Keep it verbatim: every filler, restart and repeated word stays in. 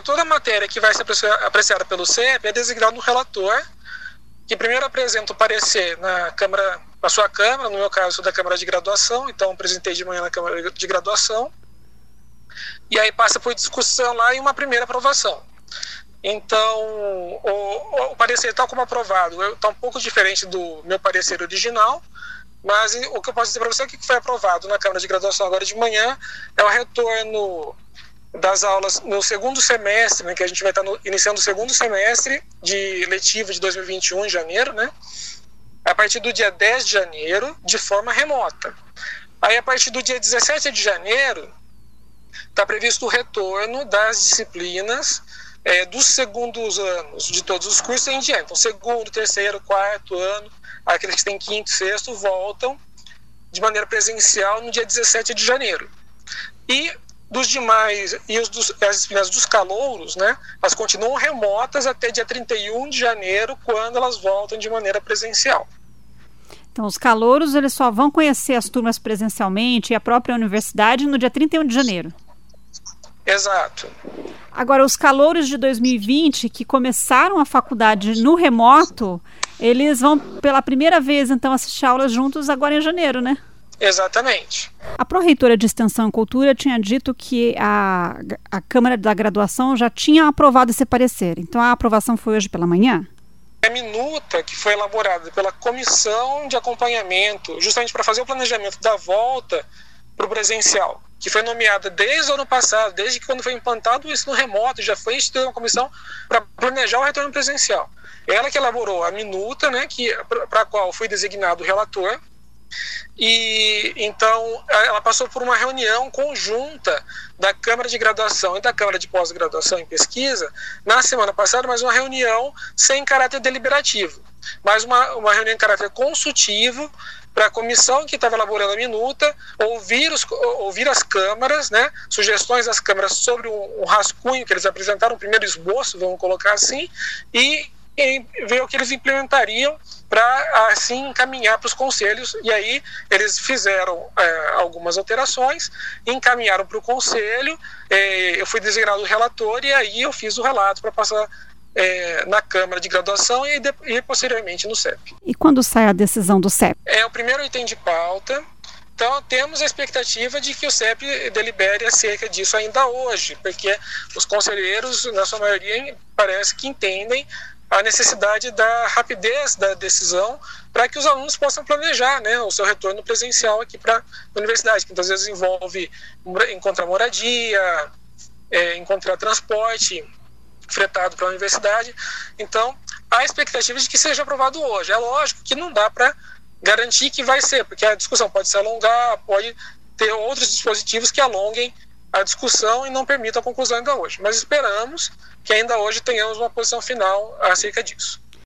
toda a matéria que vai ser apreciada pelo C E P é designado um relator, que primeiro apresenta o parecer na Câmara, na sua Câmara, no meu caso da Câmara de Graduação, então apresentei de manhã na Câmara de Graduação, e aí passa por discussão lá e uma primeira aprovação. Então, o, o parecer tal como aprovado está um pouco diferente do meu parecer original, mas o que eu posso dizer para você é que foi aprovado na Câmara de Graduação agora de manhã é o retorno das aulas no segundo semestre, né, que a gente vai estar no, iniciando o segundo semestre de letivo de dois mil e vinte e um, em janeiro, né, a partir do dia dez de janeiro, de forma remota. Aí, a partir do dia dezessete de janeiro, está previsto o retorno das disciplinas é, dos segundos anos de todos os cursos em diante. Então, segundo, terceiro, quarto ano, aqueles que têm quinto e sexto, voltam de maneira presencial no dia dezessete de janeiro. E dos demais, e os dos, as disciplinas dos calouros, né, elas continuam remotas até dia trinta e um de janeiro, quando elas voltam de maneira presencial. Então, os calouros, eles só vão conhecer as turmas presencialmente e a própria universidade no dia trinta e um de janeiro. Exato. Agora, os calouros de dois mil e vinte, que começaram a faculdade no remoto, eles vão pela primeira vez, então, assistir aulas juntos agora em janeiro, né? Exatamente. A pró-reitora de Extensão e Cultura tinha dito que a, a Câmara da Graduação já tinha aprovado esse parecer. Então, a aprovação foi hoje pela manhã? A minuta que foi elaborada pela Comissão de Acompanhamento, justamente para fazer o planejamento da volta para o presencial, que foi nomeada desde o ano passado, desde que quando foi implantado o ensino remoto, já foi instituída uma comissão para planejar o retorno presencial. Ela que elaborou a minuta, né, para a qual foi designado o relator, e então ela passou por uma reunião conjunta da Câmara de Graduação e da Câmara de Pós-Graduação em Pesquisa na semana passada, mas uma reunião sem caráter deliberativo, mas uma, uma reunião em caráter consultivo para a comissão que estava elaborando a minuta ouvir, os, ouvir as câmaras, né, sugestões das câmaras sobre um, um rascunho que eles apresentaram, um primeiro esboço, vamos colocar assim, e e ver o que eles implementariam para assim encaminhar para os conselhos. E aí eles fizeram é, algumas alterações, encaminharam para o conselho, é, eu fui designado o relator e aí eu fiz o relato para passar é, na Câmara de Graduação e, de, e posteriormente no C E P. E quando sai a decisão do C E P? É o primeiro item de pauta. Então, temos a expectativa de que o C E P delibere acerca disso ainda hoje, porque os conselheiros, na sua maioria, parece que entendem a necessidade da rapidez da decisão para que os alunos possam planejar, né, o seu retorno presencial aqui para a universidade, que muitas vezes envolve encontrar moradia, é, encontrar transporte fretado para a universidade. Então, há expectativa de que seja aprovado hoje. É lógico que não dá para garantir que vai ser, porque a discussão pode se alongar, pode ter outros dispositivos que alonguem a discussão e não permitam a conclusão ainda hoje. Mas esperamos que ainda hoje tenhamos uma posição final acerca disso.